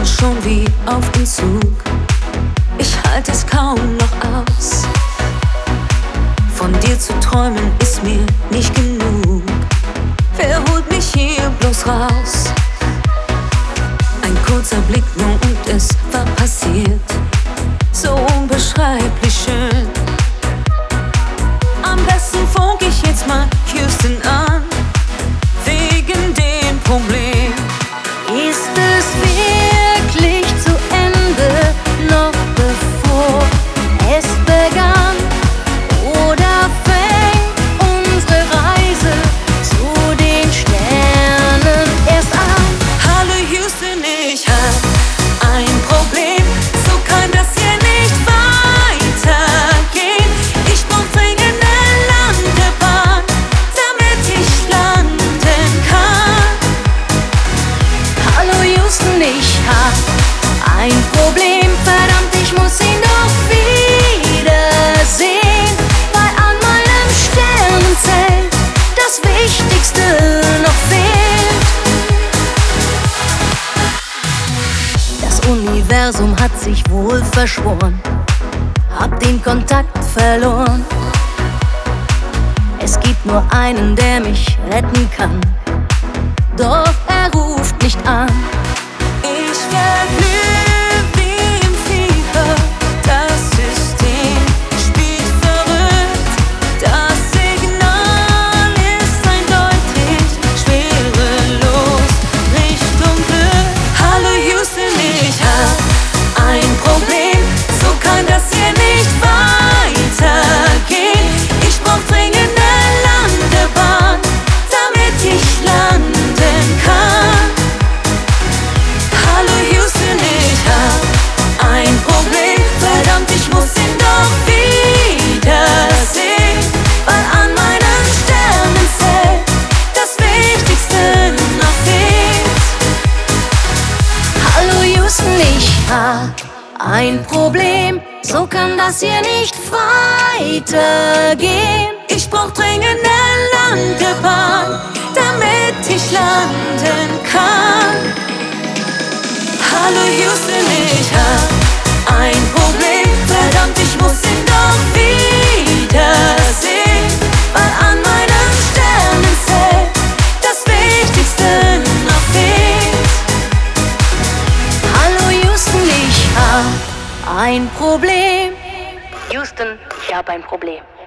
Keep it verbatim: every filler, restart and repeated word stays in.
schon wie auf Entzug. Ich halte es kaum noch aus. Von dir zu träumen ist mir nicht genug. Wer holt mich hier bloß raus? Ein kurzer Blick nur und es war passiert. So unbeschreiblich schön. Am besten funk ich jetzt mal Houston an, wegen dem Problem. Ist es wirklich zu Ende, noch bevor es begann? Oder fängt unsere Reise zu den Sternen erst an? Hallo Houston, ich hab ein Problem. So kann das hier nicht weitergehen. Ich brauch dringend eine Landebahn, damit ich landen kann. Hallo Houston, ich hab ein Problem. Verdammt, ich muss ihn doch wiedersehen, weil an meinem Sternenzelt das Wichtigste noch fehlt. Das Universum hat sich wohl verschworen, hab den Kontakt verloren. Es gibt nur einen, der mich retten kann, doch er ruft nicht an. Ich verglüh wie im Fieber, das System spielt verrückt. Das Signal ist eindeutig, schwerelos Richtung Glück. Hallo Houston, ich hab ein Problem. So kann das hier nicht weitergehen. Ich brauch dringend eine Landebahn, damit ich landen kann. Hallo Houston, ich hab ein Problem. Verdammt, ich muss ihn doch wiedersehen, weil an meinem Sternenzelt das Wichtigste noch fehlt. Hallo Houston, ich hab ein Problem. So kann das hier nicht weitergehen. Ich brauch dringend eine Landebahn, damit ich landen kann. Hallo Houston, ich hab ein Problem. Verdammt, ich muss ihn doch wiedersehen, weil an meinem Sternenzelt das Wichtigste noch fehlt. Hallo Houston, ich hab ein Problem. Houston, ich hab ein Problem.